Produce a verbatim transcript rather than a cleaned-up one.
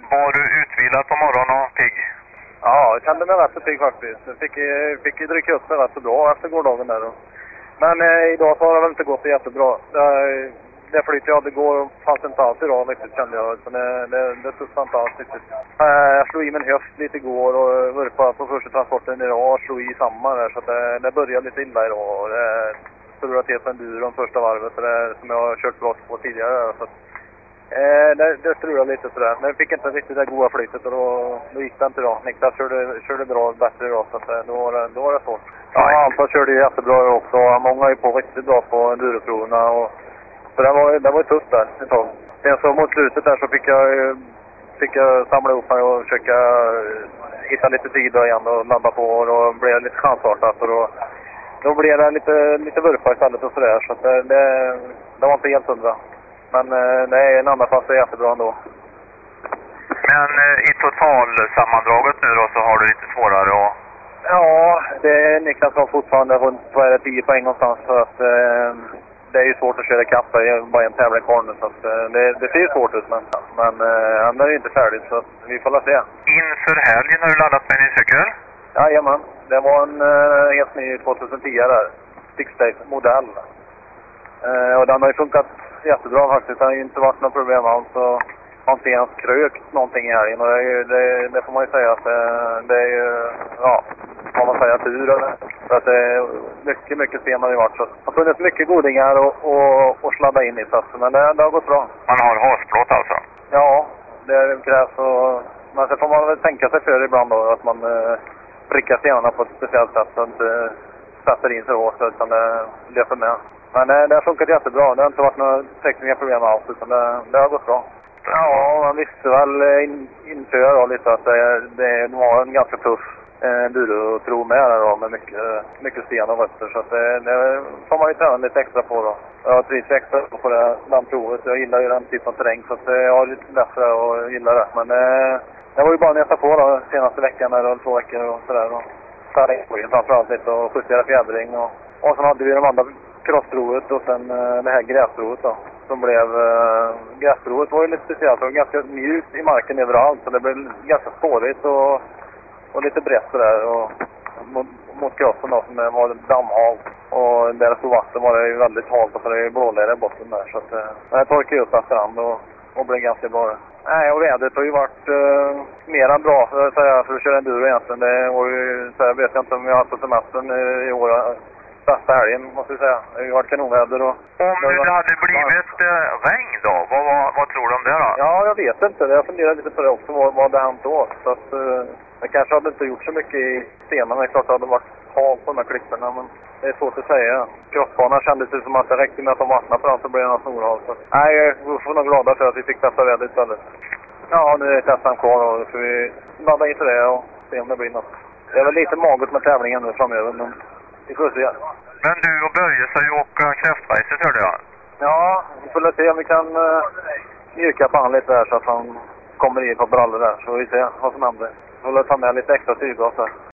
Var du utvilad på morgonen och pigg? Ja, jag kände mig rätt så pigg faktiskt. Jag fick, fick ju dricka upp mig rätt så bra efter gårdagen där. Men eh, idag så har det väl inte gått så jättebra. Det, det flyt jag hade igår fanns inte alls idag riktigt, kände jag. Så det, det, det tuffade inte alls riktigt. Eh, jag slog i min höft lite igår och vurpade på första transporten idag och slog i samma där. Så det, det började lite illa idag. Och det förlorade till på enduron första varvet så det, som jag har kört brott på tidigare. Så Eh, det, det strulade lite sådär. Men jag fick inte riktigt det goda flytet och då, då gick det inte idag. Niklas körde, körde bra, bättre idag så att, då, var det, då var det svårt. Ja, Anton körde ju jättebra också. Många är på riktigt bra på enduroproverna. Och, så det var, det var ju tufft där ett tag. Sen så mot slutet där så fick jag, fick jag samla ihop mig och försöka hitta lite tid igen och ladda på. Och då blev det lite chansartat och då, då blev det lite, lite vurpa istället och sådär. Så att det, det, det var inte helt hundra. Men eh, det är en annan fast det är jättebra ändå. Men eh, i totalsammandraget nu då så har du lite svårare att... Ja, det Niklas har fortfarande runt vad är det, tio poäng någonstans för att eh, det är ju svårt att köra kapp. Det är bara en tävling kvar nu så att, eh, det, det ser ju svårt ut men, men eh, han är ju inte färdig så att vi får se. Inför helgen har du laddat med din cykel? Jajamän, det var en eh, helt ny tjugohundratio där. Six-Days-modell. Eh, och den har ju funkat jättebra faktiskt. Det har ju inte varit något problem alls. Och har inte ens krökt någonting i helgen. Och det, är ju, det, det får man ju säga att det, det är ju, ja, vad man säger, tur eller? För att det är mycket, mycket sten har det varit. Så det har funnits mycket godingar och, och, och sladda in i satsen. Men det, det har gått bra. Man har hasplåt alltså? Ja, det krävs. Och, men så får man väl tänka sig för ibland då. Att man eh, prickar stenarna på ett speciellt sätt. Så att inte sätter in för hårt utan det löper med. Men det, det har funkat jättebra. Det har inte varit några tekniska problem alls utan det, det har gått bra. Ja, man visste väl in, inför då lite att det, det var en ganska tuff eh, duro-tro med här då, med mycket, mycket sten och rötter. Så att det, det får man ju träna lite extra på då. Jag trivs extra på det, den provet. Jag gillar ju den typen av terräng så att jag har lite lättare att gilla det. Men eh, det var ju bara att nästa på då senaste veckan eller två veckor och sådär. Och färdigt framförallt lite och justera fjädring och, och sen hade vi de andra crossprovet och sen uh, det här gräsprovet då. Som blev, uh, gräsprovet var ju lite speciellt. Det var ganska mjukt i marken överallt. Så det blev ganska spårigt och, och lite brett sådär. Och mot, mot krossen då som var dammhalt. Och där det stod vatten var det ju väldigt halt och så det är blålera i botten där. Så att uh, det torkade upp efterhand och, och blev ganska bra. Nej, och vädret har ju varit uh, mer än bra för att, säga, för att köra enduro egentligen. Det var ju, så jag vet inte om jag har haft på semestern i år. Bästa helgen måste jag säga. Det har ju varit kanonväder och... Om det var... hade blivit eh, regn då, vad, vad, vad tror du om det då? Ja, jag vet inte. Jag funderar lite på det också, vad, vad det hänt då. Så att uh, jag kanske hade inte gjort så mycket i stenarna. Det är klart att det hade varit hav på de här klipporna, men det är svårt att säga. Crossbanan kändes det som att det räckte med att de vattnade på den så blev det något snorhav. Så nej, vi får nog glada för att vi fick bästa väder istället. Ja, nu är ett S M kvar och då får vi ladda in för det och se om det blir något. Det är väl lite magert med tävlingen nu framöver, men vi får se. Men du och Börje ska ju åka kräftbajset, hörde jag. Ja, vi får se om vi kan uh, mjuka på han lite där så att han kommer in på brallor där. Så vi får se vad som händer. Vi får ta med lite extra syrgas där.